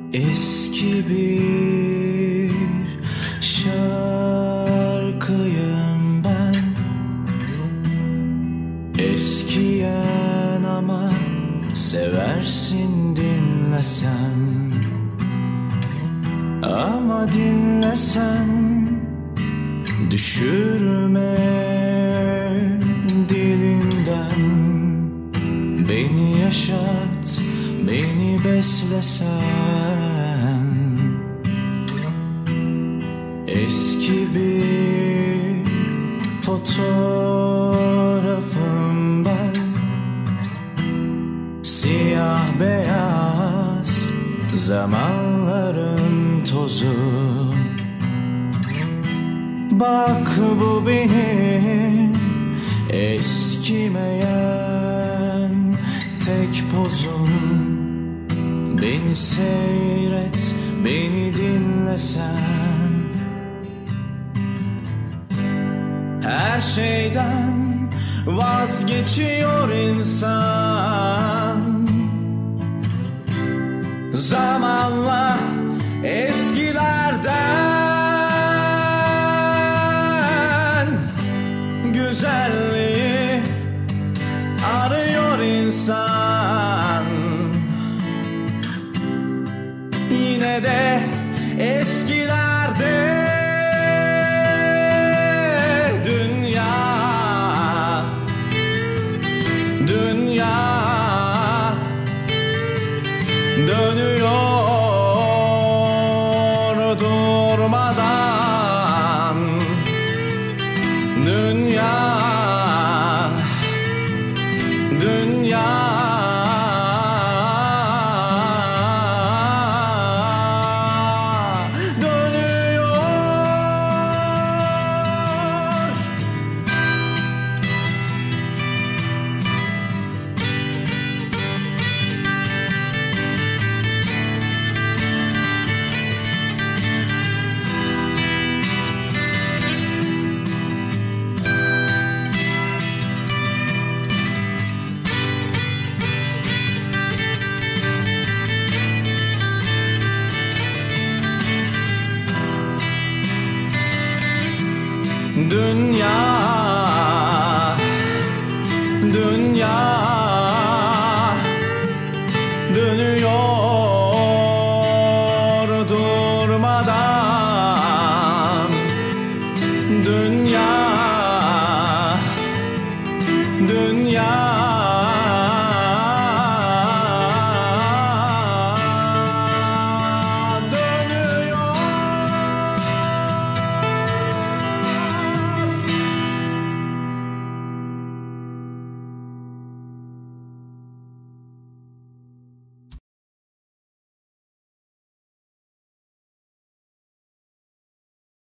Eski bir şarkıyım ben, eskiyen ama seversin dinlesen. Ama dinlesen düşürme dilinden. Beni yaşat, beni beslesen. Eski bir fotoğrafım ben, siyah beyaz zamanların tozu. Bak bu benim eskimeyen tek pozum. Beni seyret, beni dinlesen. Her şeyden vazgeçiyor insan. Zamanla eskilerden güzelliği arıyor insan. Yine de eskilerde dünya dönüyor durmadan. Dünya dönüyor durmadan. Dünya